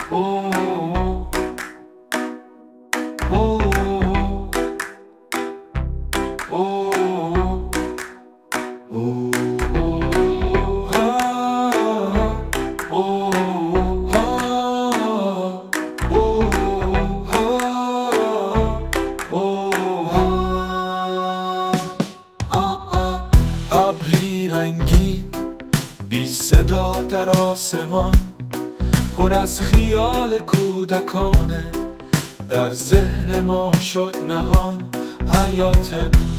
ابری رنگین بی صدا در آسمان، پر از خیال کودکانه در ذهن ما شد نهان. حیات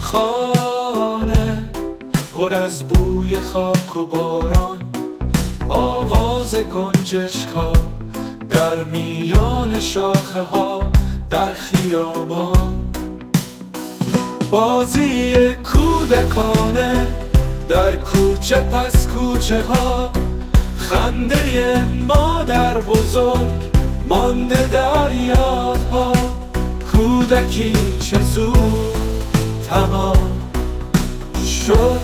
خانه پر از بوی خاک و باران، آواز گنجشک‌ها در میان شاخه ها در خیابان. بازی کودکانه در کوچه پس کوچه ها، خنده مادر بزرگ مانده در یادها. کودکی چه زود تمام شد،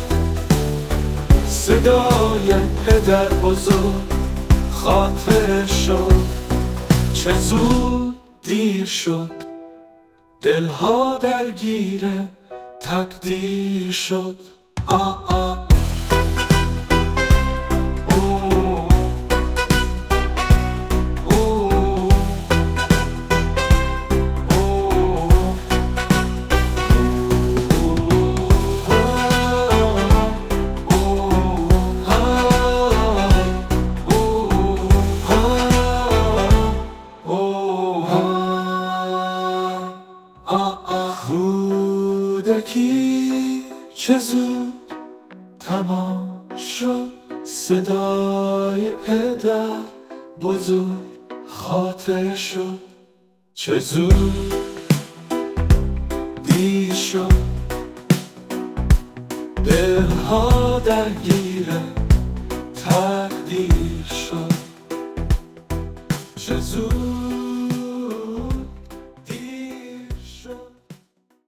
صدای پدر بزرگ خاطره شد. چه زود دیر شد، دلها درگیر تقدیر شد. کودکی چه زود تمام شد، صدای پدر بزرگ خاطره شد. چه زود دیر شد، دلها درگیر تقدیر شد. چه زود